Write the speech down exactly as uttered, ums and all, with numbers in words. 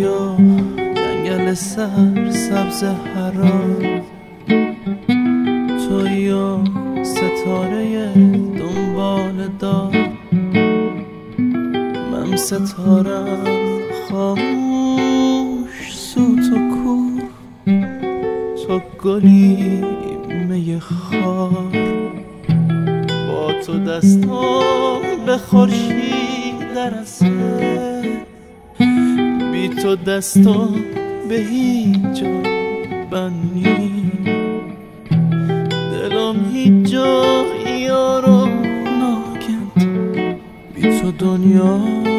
یا جنگل سر سبز حرام، تو یا ستاره دنبال دار، من ستارم خاموش سوت و کور، تو گلی می خار. با تو دستام به خورشید درسه، بی تو دستام به هیچ جا بندی، دلم هیچ جا یارو ناکند، بی تو دنیا